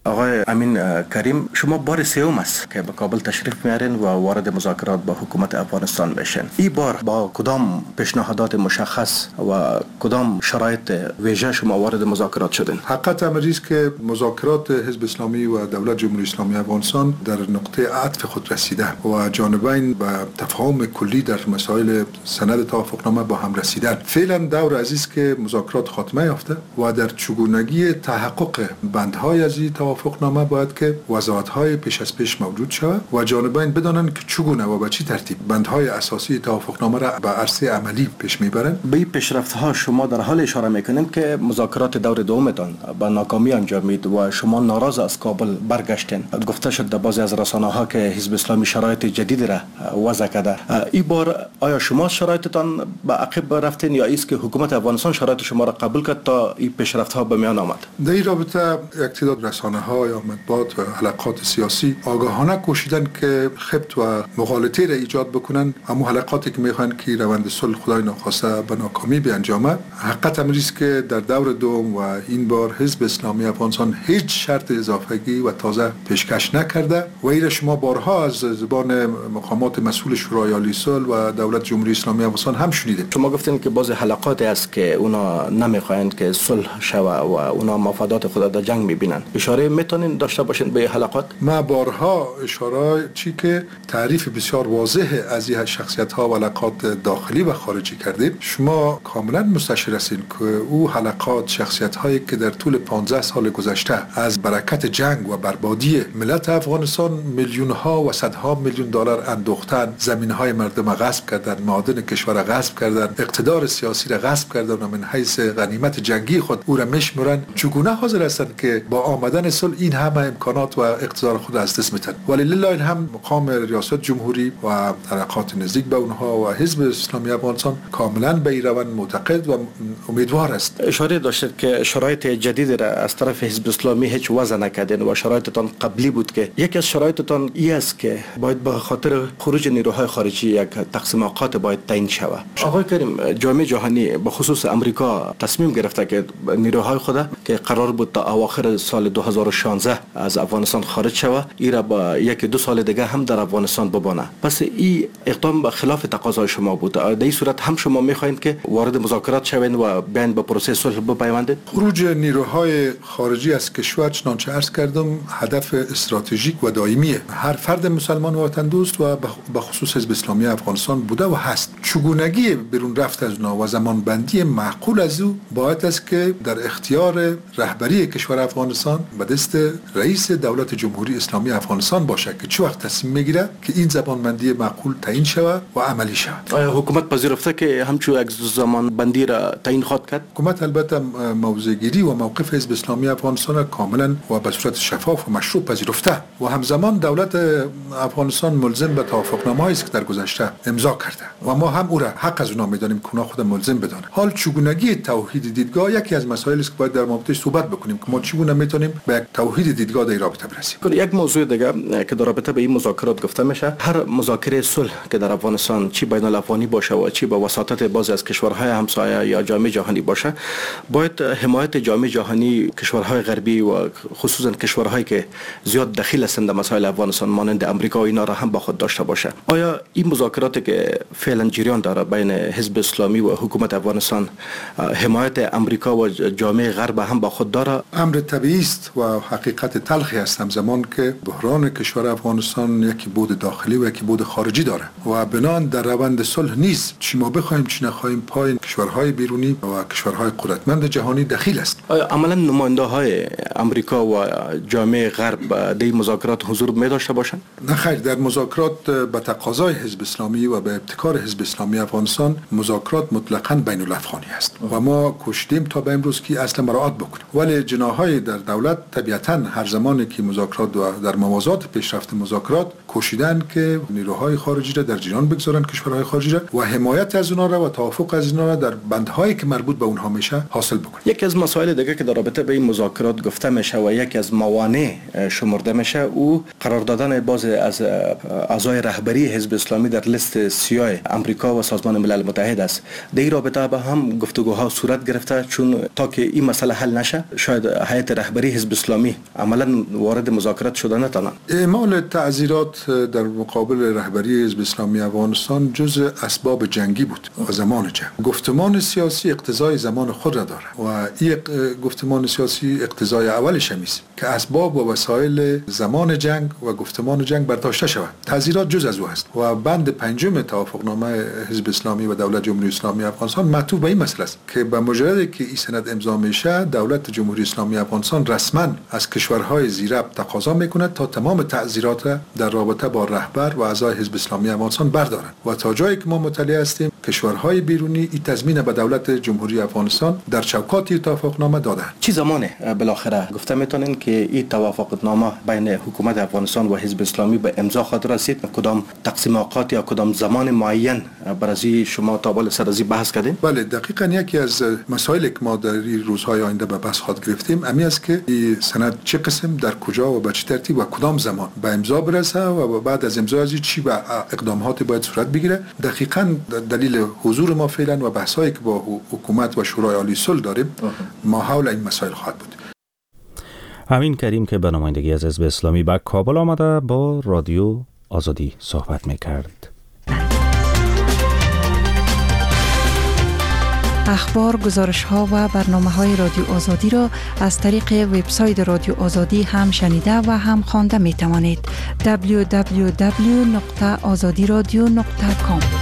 آقای امین کریم، شما بار سوم است که به کابل تشریف میارین و وارد مذاکرات با حکومت افغانستان میشین. این بار با کدام پیشنهادات مشخص و کدام شرایط ویژه شما وارد مذاکرات شدین؟ حقیقت امری است که مذاکرات حزب اسلامی و دولت جمهوری اسلامی افغانستان در نقطه عطف خود رسیده و جانبین به تفاهم کلی در مسائل سند توافقنامه با هم رسیدن. فعلا دور عزیز که مذاکرات خاتمه یافته و در چگونگی تحقق بندهای از این توافقنامه باید که وضاحت‌های پیش از پیش موجود شود و جانبین بدانند که چگونه و به چه ترتیب بندهای اساسی توافقنامه را به عرصه عملی پیش میبرند. به این پیشرفت‌ها شما در حال اشاره میکنین که مذاکرات دور دومتان به ناکامی انجامید و شما ناراض از کابل برگشتین. گفته شد در بعضی از رسانه‌ها که حزب اسلامی شرایط جدید را وضع کرده. این بار آیا شما شرایطتان به عقب رفتین یا است که حکومت افغانستان شرایط شما را قبول کرد تا این پیشرفت‌ها به میان آمد؟ در این رابطه یک تعداد رسانه‌ها یا مطبوعات و حلقات سیاسی آگاهانه کوشیدن که خبط و مغالطه را ایجاد بکنن. اما حلقاتی که میخوان که روند صلح خدای ناخواسته به ناکامی بیانجامد. حقیقت امری است که در دور دوم و این بار حزب اسلامی افغانستان هیچ شرط اضافگی و تازه پیشکش نکرده و این شما بارها از زبان مقامات مسئول شورای عالی صلح و دولت جمهوری اسلامی افغانستان هم شنیدید. شما گفتین که بعضی حلقاتی است که اونا نمیخواهند که صلح شود و اونا مفادات خود در جنگ میبینن. اشاره میتونین داشته باشین به حلقات؟ ما بارها اشاره چی که تعریف بسیار واضح از این شخصیت‌ها و حلقات داخلی و خارجی کردیم. شما کاملا مستشعر هستین که او حلقات شخصیت‌هایی که در طول 15 سال گذشته از برکت جنگ و بربادی ملت افغانستان میلیون‌ها و صدها میلیون دلار اندوختن، زمین‌های مردم را غصب کردن، معادن کشور را غصب کردن، اقتدار سیاسی را غصب کردن و من حیث غنیمت جنگی خود او را میشمرن. چگونه حاضر هستند که با آمدن صلح این همه امکانات و اقتدار خود از دست میدن؟ ولله این هم مقام ریاست جمهوری و حلقات نزدیک به اونها و حزب اسلامی افغانستان کاملا به این روند معتقد و امیدوار است. اشاره داشتید که شرایط جدید را از طرف حزب اسلامی هیچ وضع نکردین و شرایطتان قبلی بود که یکی از شرایطتان این است که باید به خاطر خروج نیروهای خارجی یک تقسیم اوقات باید تعیین شود. آقای کریم، جامعه جهانی به خصوص امریکا تصمیم گرفته که نیروهای خود که قرار بود تا اواخر سال 2016 از افغانستان خارج شود این را با یک دو سال دیگه هم در افغانستان بمانه. پس این اقدام به خلاف تقاضای شما بود. در این صورت هم شما میخواین که وارد مذاکرات شوین و بیان به پروسه صلح بپیوندید؟ خروج نیروهای خارجی از کشور چنانچه عرض کردم هدف استراتژیک و دائمیه هر فرد مسلمان وطن دوست و به خصوص حزب اسلامی افغانستان بوده و هست. چگونگی بیرون رفت از اونها و زمان بندی معقول از او باید است که در اختیار رهبری کشور افغانستان به دست رئیس دولت جمهوری اسلامی افغانستان باشه که چه وقت تصمیم میگیره که این زمان بندی معقول تعیین شود و عملی شود. آیا حکومت پذیرفته که همچون یک زمان بندی را تعیین خواهد کرد؟ حکومت البته موضع گیری و موقف حزب اسلامی افغانستان کاملا و به صورت شفاف و مشروع پذیرفته و همزمان دولت افغانستان ملزم به توافقنامه‌ای است که در گذشته امضا کرده و ما هم او را حق از اونها میدانیم که اونها خود ملزم بدانند. حال چگونگی توحید دیدگاه یکی از مسائلی است که باید در موردش صحبت بکنیم که ما چگونه میتونیم به یک توحید دیدگاه در این رابطه برسیم. یک موضوع دیگه که در رابطه به این مذاکرات گفته میشه، هر مذاکره صلح که در افغانستان چی بین الافغانی باشه و چی با وساطت بعضی از کشورهای همسایه یا جامعه جهانی باشه، باید حمایت جامعه جهانی، کشورهای غربی و خصوصا کشورهایی که زیاد دخیل هستند در مسائل افغانستان مانند امریکا و اینا را هم با خود داشته باشه. آیا این مذاکراتی که فعلا جریان داره بین حزب اسلامی و حکومت افغانستان حمایت امریکا و جامعه غرب هم با خود داره؟ امر طبیعی است و حقیقت تلخی است همزمان که بحران کشور افغانستان یکی بود داخلی و یکی بود خارجی داره و بنان در روند صلح نیست. چی ما بخوایم چی نخواهیم پای کشورهای بیرونی و کشورهای قدرتمند جهانی دخیل است. آیا عملا نماینده های امریکا و جامعه غرب در این مذاکرات حضور می داشته باشند؟ نه خیر، در مذاکرات به تقاضای حزب اسلامی و به ابتکار حزب اسلامی افغانستان مذاکرات مطلقاً بین الافغانی است و ما کوشیدیم تا به امروز که اصلا مراعات بکنیم. ولی جناح‌های در دولت طبیعتاً هر زمانی که مذاکرات و در موازات پیشرفت مذاکرات کوشیدن که نیروهای خارجی را در جریان بگذارن، کشورهای خارجی را و حمایت از اونها را و توافق از اونها را در بندهایی که مربوط به اونها میشه حاصل بکنیم. یکی از مسائل دیگه که در رابطه به این مذاکرات گفته میشه و یکی از موانع شمرده میشه او قرار دادن بعضی از اعضای رهبری حزب اسلامی در لیست سیاه امریکا و سازمان ملل متحد است. در این رابطه به هم گفتگوها صورت گرفته چون تا که این مسئله حل نشه شاید هیئت رهبری حزب اسلامی اسلامی عملا وارد مذاکرات شده نتانند؟ اعمال تعزیرات در مقابل رهبری حزب اسلامی افغانستان جزء اسباب جنگی بود و زمان جنگ. گفتمان سیاسی اقتضای زمان خود را داره و این گفتمان سیاسی اقتضای اولش همیست که اسباب و وسایل زمان جنگ و گفتمان جنگ برداشته شود. تعزیرات جز از او است و بند 5 توافقنامه حزب اسلامی و دولت جمهوری اسلامی افغانستان معطوف به این مسئله است که به مجردی که این سند امضا میشه دولت جمهوری اسلامی افغانستان رسما از کشورهای زیرب تقاضا میکند تا تمام تعزیرات در رابطه با رهبر و اعضای حزب اسلامی افغانستان بردارند و تا جایی که ما مطلع هستیم کشورهای بیرونی این تضمین به دولت جمهوری افغانستان در چوکات توافقنامه دادند. چه زمانه بالاخره گفته میتونین که این توافقنامه بین حکومت افغانستان و حزب اسلامی به امضا خواهد رسید؟ کدام تقسیم اوقات یا کدام زمان معین برای شما تا بالا سر از بحث کردین؟ بله دقیقاً یکی از مسائلی که ما در این روزهای آینده به بحث خواهد گرفتیم امی است که این سند چه قسم در کجا و به چه ترتیب و کدام زمان به امضا برسه و بعد از امضا از چی به اقدامات باید صورت بگیره. دقیقاً دلیل حضور ما فعلا و بحثایی که با حکومت و شورای عالی صلح داریم ما حول این مسائل خواهد بود. امین کریم که به نمایندگی از حزب اسلامی به کابل آمده با رادیو آزادی صحبت می‌کرد. اخبار، گزارش‌ها و برنامه‌های رادیو آزادی را از طریق وبسایت رادیو آزادی هم شنیده و هم خوانده می‌توانید. www.azadiradio.com.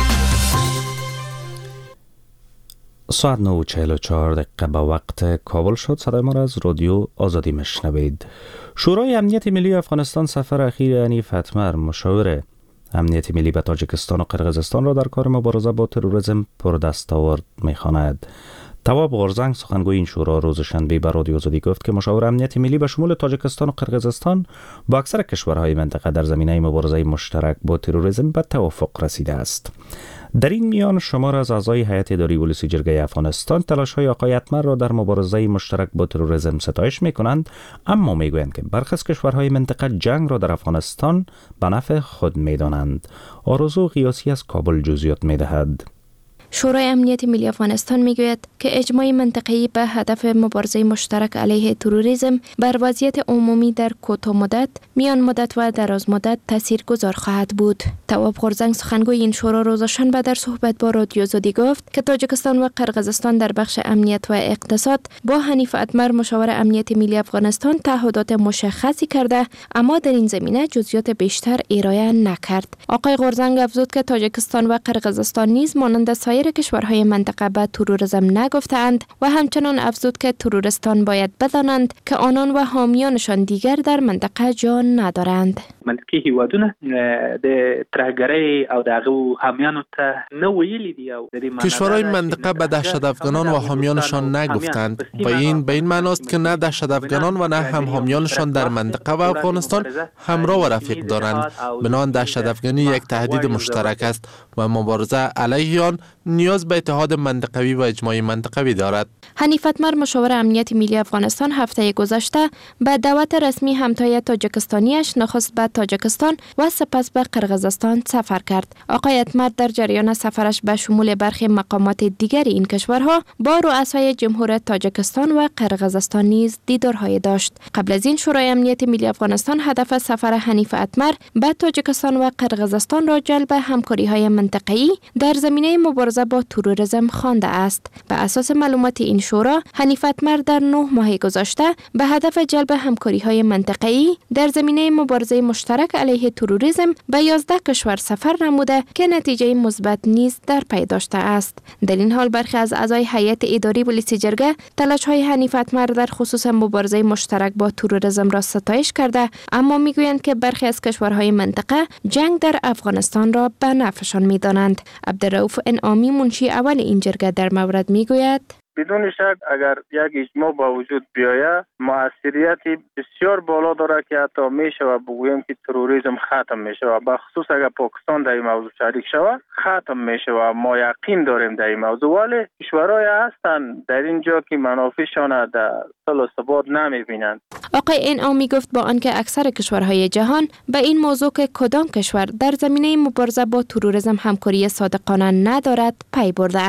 ساعت 9:44 دقیقه به وقت کابل شد. صدای ما را از رادیو آزادی میشنوید. شورای امنیت ملی افغانستان سفر اخیر حنیف اتمر مشاور امنیت ملی به تاجیکستان و قرقیزستان را در کار مبارزه با تروریسم پردستاورد می‌خواند. تواب غورزنگ سخنگوی این شورا روز شنبه به رادیو آزادی گفت که مشاور امنیت ملی به شمول تاجیکستان و قرقیزستان با اکثر کشورهای منطقه در زمینه مبارزه مشترک با تروریسم به توافق رسیده است. در این میان شمار از اعضای هیئت اداری پلیس جرگه افغانستان تلاش‌های آقای اتمر را در مبارزه مشترک با تروریسم ستایش می‌کنند، اما می‌گویند که برخی از کشورهای منطقه جنگ را در افغانستان به نفع خود می‌دانند. آرزو قیاسی از کابل جزئیات می‌دهد. شورای امنیت ملی افغانستان میگوید که اجماع منطقه‌ای به هدف مبارزه مشترک علیه تروریسم بر وضعیت عمومی در کوتاه مدت، میان مدت و دراز مدت تاثیرگذار خواهد بود. تواب غورزنگ سخنگوی این شورا روز شنبه در صحبت با رادیو آزادی گفت که تاجیکستان و قرقیزستان در بخش امنیت و اقتصاد با حنیف اتمر مشاور امنیت ملی افغانستان تعهدات مشخصی کرده، اما در این زمینه جزئیات بیشتر ارائه نکرد. آقای غورزنگ افزود که تاجیکستان و قرقیزستان نیز مانند سایر کشورهای منطقه به تروریسم نگفتند و همچنان افزود که تروریستان باید بدانند که آنان و حامیانشان دیگر در منطقه جان ندارند. منطقي هیوادونه د ترهګرۍ او دغه حامیانو ته نه ویلي دي او کشورهای منطقه به دهشت افغانان و حامیانشان نگفتند و این به این معناست که نه دهشت افغانان و نه هم حامیانشان در منطقه و افغانستان همراه و رفیق دارند. بنابراین دهشت افغانی یک تهدید مشترک است و مبارزه علیه آن نیاز به اتحاد منطقوی و اجماع منطقوی دارد. حنیف اتمر مشاور امنیت ملی افغانستان هفته گذشته به دعوت رسمی همتای تاجیکستانیش نخست به تاجیکستان و سپس به قرقیزستان سفر کرد. آقای اتمر در جریان سفرش به شمول برخی مقامات دیگر این کشورها با رؤسای جمهور تاجیکستان و قرقیزستان نیز دیدارهای داشت. قبل از این شورای امنیت ملی افغانستان هدف سفر حنیف اتمر به تاجیکستان و قرقیزستان را جلب همکاری‌های منطقه‌ای در زمینه مبارزه با تروریسم خوانده است. به اساس معلومات این شورا، حنیف اتمر در 9 ماه گذشته به هدف جلب همکاری‌های منطقه‌ای در زمینه مبارزه مشترک علیه تروریسم به 11 کشور سفر نموده که نتیجه مثبت نیز در پی داشته است. در این حال برخی از اعضای هیئت اداری پلیس جرگه تلاش‌های حنیف اتمر در خصوص مبارزه مشترک با تروریسم را ستایش کرده، اما میگویند که برخی از کشورهای منطقه جنگ در افغانستان را به نفعشان می‌دانند. عبدالرؤوف انعامی منشی اول این جرگه در مورد میگوید بدون شک اگر یک اجماع با وجود بیاید موثریت بسیار بالا داره که حتی میشه و بگوییم که تروریسم ختم میشه و به خصوص اگر پاکستان در این موضوع شریک شود ختم میشه و ما یقین داریم در این موضوع. ولی کشورهای هستند در اینجا که منافعشان در صلح و ثبات نمیبینند. آقای انعامی گفت با آنکه اکثر کشورهای جهان به این موضوع که کدام کشور در زمینه مبارزه با تروریسم همکاری صادقانه ندارد پی برده اند،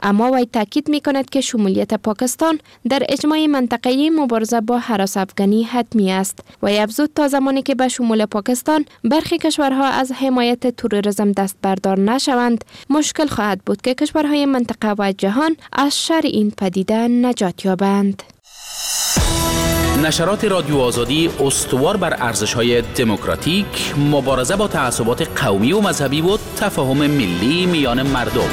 اما وی تاکید می‌کند که شمولیت پاکستان در اجماع منطقه‌ای مبارزه با هراس افغانی حتمی است. وی افزود تا زمانی که به شمول پاکستان برخی کشورها از حمایت تروریسم دست بردار نشوند، مشکل خواهد بود که کشورهای منطقه و جهان از شر این پدیده نجات یابند. نشرات رادیو آزادی استوار بر ارزش‌های دموکراتیک، مبارزه با تعصبات قومی و مذهبی و تفاهم ملی میان مردم.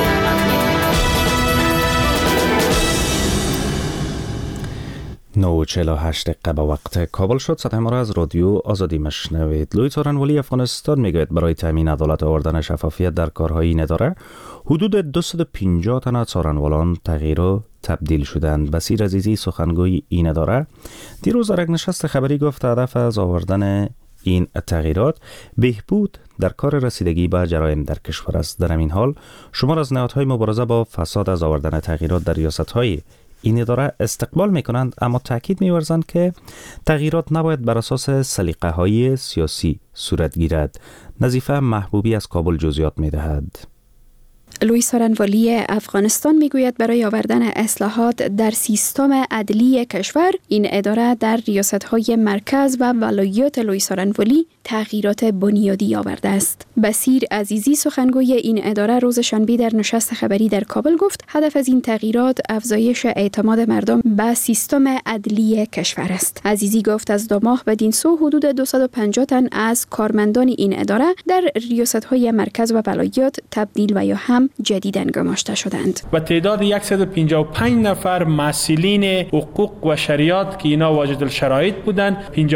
9:48 دقیقه به وقت کابل شد. صدای ما را از رادیو آزادی مشنوید. لوی سورنوالی افغانستان میگوید برای تامین عدالت آوردن شفافیت در کارهای این اداره حدود 250 تن از سورنوالان تغییر و تبدیل شدند. بصیر عزیزی سخنگوی این اداره دیروز در یک نشست خبری گفت هدف از آوردن این تغییرات بهبود در کار رسیدگی به جرایم در کشور است. در همین حال شمار از نهادهای مبارزه با فساد از آوردن تغییرات در ریاست‌های این اداره استقبال می‌کنند، اما تاکید می‌ورزند که تغییرات نباید بر اساس سلیقه‌های سیاسی صورت گیرد. نظیفه محبوبی از کابل جزئیات می‌دهد. لوی سورنوالی افغانستان میگوید برای آوردن اصلاحات در سیستم عدلی کشور این اداره در ریاست‌های مرکز و ولایات لوی سورنوالی تغییرات بنیادی آورده است. بصیر عزیزی سخنگوی این اداره روز شنبه در نشست خبری در کابل گفت هدف از این تغییرات افزایش اعتماد مردم به سیستم عدلی کشور است. عزیزی گفت از 2 ماه بدین سو حدود 250 تن از کارمندان این اداره در ریاست‌های مرکز و ولایات تبدیل و یا هم جدیداً گماشته شدند. و تعداد 155 نفر مسئولین حقوق و شریعت که اینا واجد الشرایط بودند،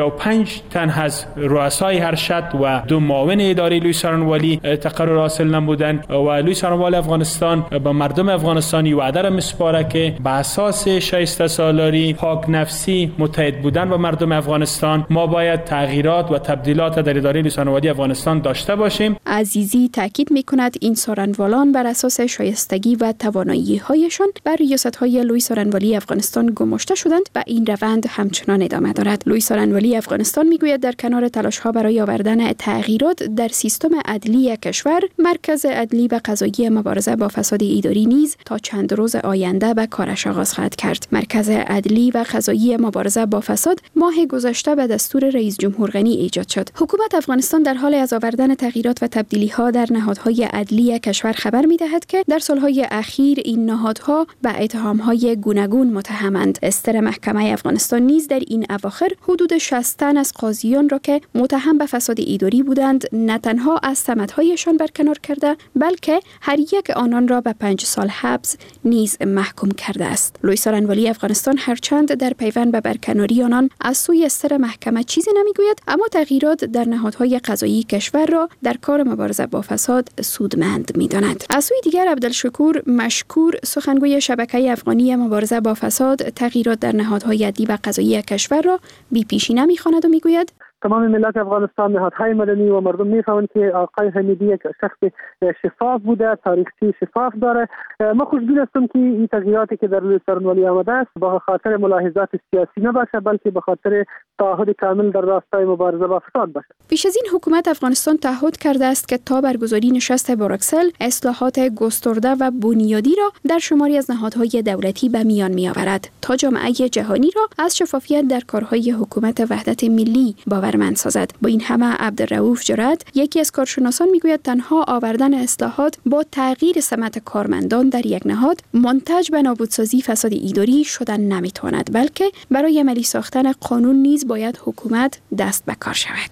55 تن از رؤسای ارشد و 2 معاون اداری لوی سورنوالی تقرر حاصل نمودند و لوی سورنوالی افغانستان به مردم افغانستانی وعده را میسپاره که به اساس شایسته سالاری، پاک نفسی، متحد بودن با مردم افغانستان ما باید تغییرات و تبدیلات در اداره لوی سورنوالی افغانستان داشته باشیم. عزیزی تاکید می‌کند این سورنوالان بر اساس شایستگی و توانایی‌هایشان بر ریاست‌های لوی سورنوالی افغانستان گماشته شدند و این روند همچنان ادامه دارد. لوی سورنوالی افغانستان میگوید در کنار تلاش‌ها برای آوردن تغییرات در سیستم عدلی کشور، مرکز عدلی و قضایی مبارزه با فساد اداری نیز تا چند روز آینده به کارش آغاز خواهد کرد. مرکز عدلی و قضایی مبارزه با فساد ماه گذشته به دستور رئیس جمهور غنی ایجاد شد. حکومت افغانستان در حال از آوردن تغییرات و تبدیلی‌ها در نهادهای عدلی کشور خبر می‌دهد که در سالهای اخیر این نهادها به اتهام‌های گوناگون متهمند. استر محکمه افغانستان نیز در این اواخر حدود 60 تن از قاضیان را که متهم به فساد اداری بودند نه تنها از سمت‌هایشان برکنار کرده، بلکه هر یک آنان را به 5 سال حبس نیز محکوم کرده است. لوی سورنوالی افغانستان هرچند در پیوند به برکناری آنان از سوی استر محکمه چیزی نمیگوید، اما تغییرات در نهادهای قضایی کشور را در کار مبارزه با فساد سودمند می‌داند. از سوی دیگر عبدالشکور مشکور سخنگوی شبکه افغانی مبارزه با فساد تغییرات در نهادهای عدلی و قضایی کشور را بی پیشینه می‌خواند و میگوید تمام ملت افغانستان، نهادهای مدنی و مردم میفهمند که آقای حمیدی یک شخص شفاف بوده، تاریخچه شفاف داره. ما خوشبین هستم که این تغییراتی که در لوی سورنوالی آمده است با خاطر ملاحظات سیاسی نباشه، بلکه به خاطر تعهد کامل در راستای مبارزه با فساد باشه. پیش از این حکومت افغانستان تعهد کرده است که تا برگزاری نشست بروکسل اصلاحات گسترده و بنیادی را در شماری از نهادهای دولتی به میان میآورد تا جامعه جهانی را از شفافیت در کارهای حکومت وحدت ملی باورمند سازد. با این همه عبدالرؤوف جرأت یکی از کارشناسان میگوید تنها آوردن اصلاحات با تغییر سمت کارمندان در یک نهاد منتج به نابودسازی فساد اداری شدن نمیتواند، بلکه برای عملی ساختن قانون نیز باید حکومت دست به کار شود.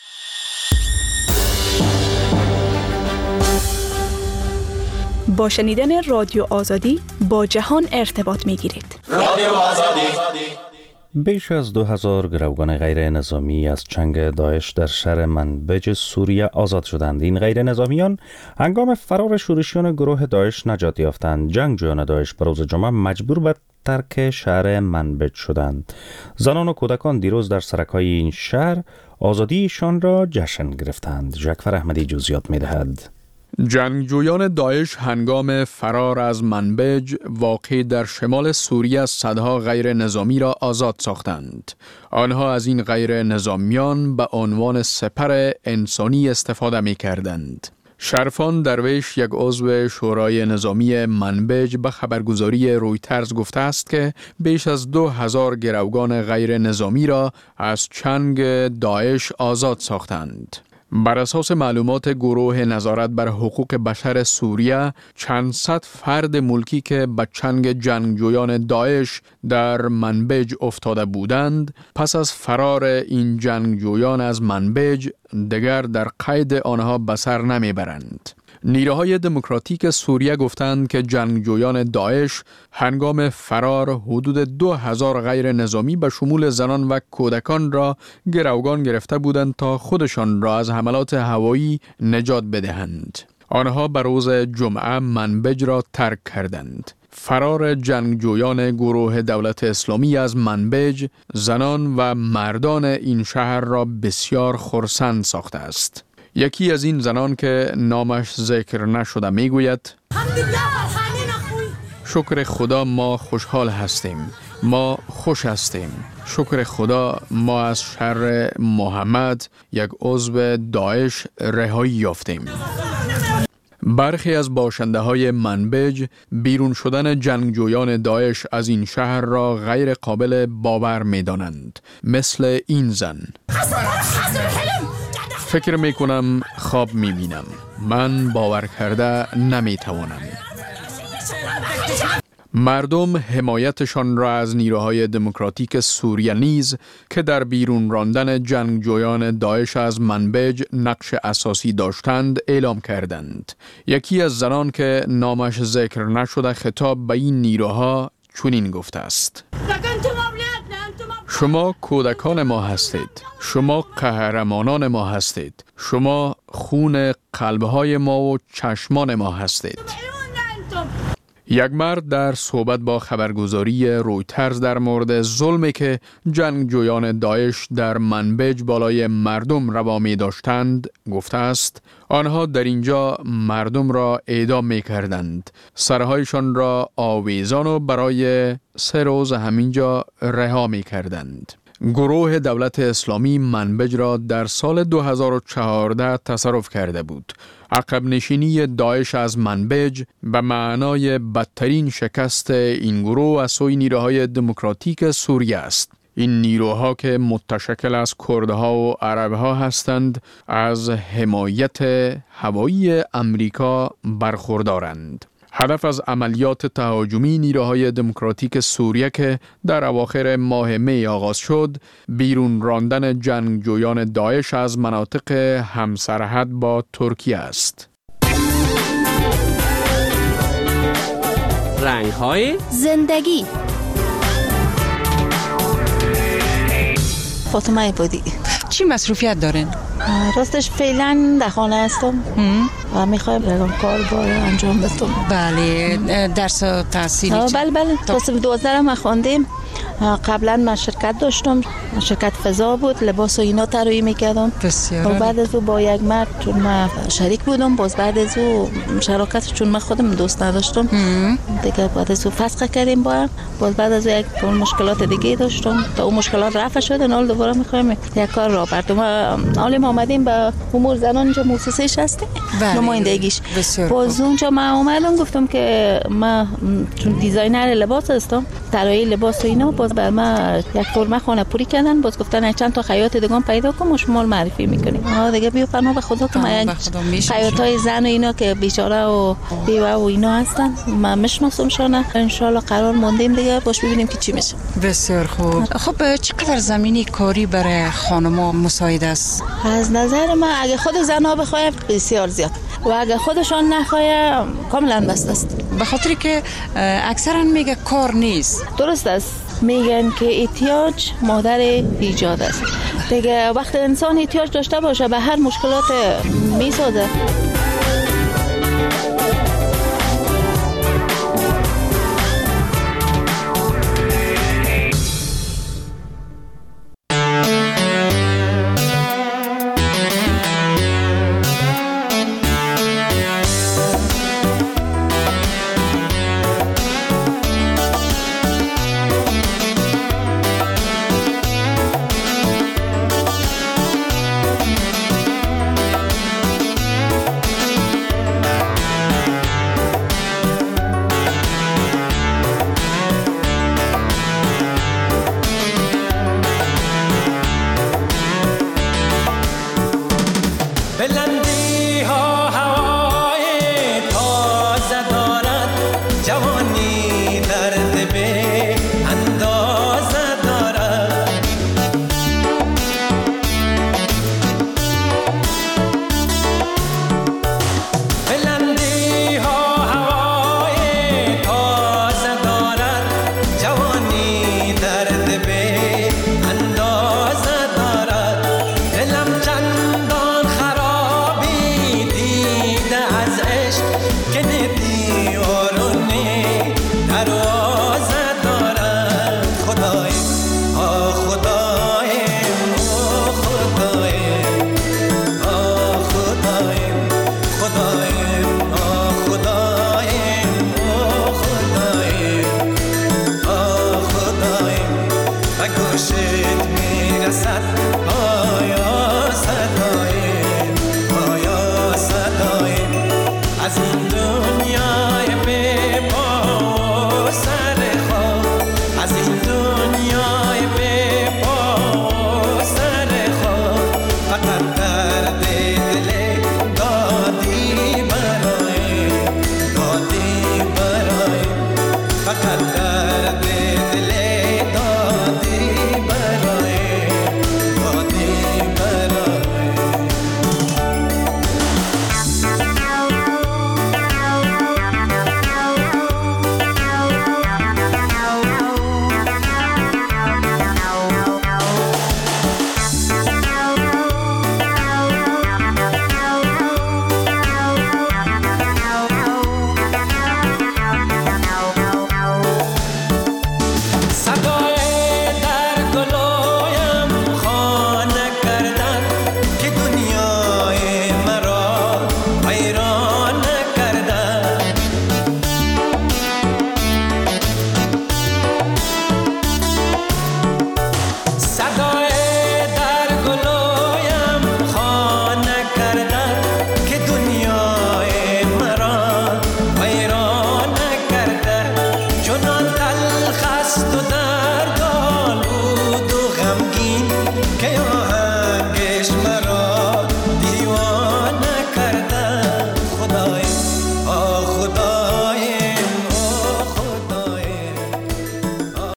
با شنیدن رادیو آزادی با جهان ارتباط میگیرید. رادیو آزادی. بیش از 2000 گروگان غیر نظامی از چنگ داعش در شهر منبج سوریه آزاد شدند. این غیر نظامیان هنگام فرار شورشیان گروه داعش نجات یافتند. جنگجویان داعش به روز جمعه مجبور به ترک شهر منبج شدند. زنان و کودکان دیروز در سرک‌های این شهر آزادیشان را جشن گرفتند. جعفر احمدی جزئیات می‌دهد. جنگجویان داعش هنگام فرار از منبج واقع در شمال سوریه صدها غیر نظامی را آزاد ساختند. آنها از این غیر نظامیان به عنوان سپر انسانی استفاده می کردند. شرفان درویش، یک عضو شورای نظامی منبج، به خبرگزاری رویترز گفته است که بیش از 2000 گروگان غیر نظامی را از چنگ داعش آزاد ساختند. بر اساس معلومات گروه نظارت بر حقوق بشر سوریه، چند صد فرد ملکی که به چنگ جنگجویان داعش در منبج افتاده بودند، پس از فرار این جنگجویان از منبج دیگر در قید آنها به سر نمیبرند. نیروهای دموکراتیک سوریه گفتند که جنگجویان داعش هنگام فرار حدود 2000 غیر نظامی به شمول زنان و کودکان را گروگان گرفته بودند تا خودشان را از حملات هوایی نجات بدهند. آنها به روز جمعه منبج را ترک کردند. فرار جنگجویان گروه دولت اسلامی از منبج زنان و مردان این شهر را بسیار خرسند ساخته است. یکی از این زنان که نامش ذکر نشده میگوید: شکر خدا ما خوشحال هستیم، ما خوش هستیم. شکر خدا ما از شر محمد، یک عضو داعش، رهایی یافتیم. برخی از باشنده های منبج بیرون شدن جنگجویان داعش از این شهر را غیر قابل باور می دانند. مثل این زن: فکر می کنم خواب می بینم. من باور کرده نمی توانم. مردم حمایتشان را از نیروهای دموکراتیک سوریه نیز که در بیرون راندن جنگجویان داعش از منبج نقش اساسی داشتند اعلام کردند. یکی از زنان که نامش ذکر نشده خطاب به این نیروها چنین گفته است: شما کودکان ما هستید، شما قهرمانان ما هستید، شما خون قلبهای ما و چشمان ما هستید. یک مرد در صحبت با خبرگزاری رویترز در مورد ظلمی که جنگجویان داعش در منبج بالای مردم روا می داشتند گفته است: آنها در اینجا مردم را اعدام می کردند، سرهایشان را آویزان و برای 3 روز همینجا رها می کردند. گروه دولت اسلامی منبج را در سال 2014 تصرف کرده بود. عقب نشینی داعش از منبج به معنای بدترین شکست این گروه از سوی نیروهای دموکراتیک سوریه است. این نیروها که متشکل از کردها و عربها هستند از حمایت هوایی امریکا برخوردارند. هدف از عملیات تهاجمی نیروهای دموکراتیک سوریه که در اواخر ماه می آغاز شد، بیرون راندن جنگجویان داعش از مناطق همسرحد با ترکیه است. رنگ‌های زندگی. فاطمه بودی. چی مصروفیت دارین؟ راستش فعلا در خانه هستم و میخوایم برام کار انجام بدم. بله، درس و تحصیلی؟ بله تصف 12 ما خواندیم. قبلا من شرکت داشتم، شرکت فضا بود، لباس و اینا طراحی میکردم. بسیار. و بعد از او با یک مرد چون من شریک بودم، باز بعد از او شراکت چون من خودم دوست نداشتم دیگه، بعد از او فسخ کردیم با هم. باز بعد از یک مشکلات دیگه داشتم تا اون مشکلات رفع شد، حالا دوباره میخوایم یک کار را بردم. حالا ما اومدیم به امور زنان اینجا مؤسسه‌اش هستیم، نمایندگیش. باز اونجا من اومدم گفتم که من چون دیزاینر لباس هستم، طراحی لباس و اینا، باز بر من یک فرم خانه پوری کردن، باز گفتن چند تا خیاط دیگه پیدا کن و شما معرفی میکنیم. دیگه بیا فرما به خدا که من خیاطای زن و اینا که بیچاره و بیوه و اینا هستن من میشناسمشون، ان شاء الله قرار موندیم دیگه باش ببینیم که چی میشه. بسیار خوب. خب چقدر زمینی کاری برای خانم‌ها مساعد است؟ از نظر من اگه خود زن‌ها بخوایم بسیار زیاد و اگه خودشان نخواهی کاملا بسته است. به خاطر که اکثرا میگه کار نیست. درست است، میگن که احتیاج مادر ایجاد است دیگه. وقتی انسان احتیاج داشته باشه به هر مشکلات میسازه.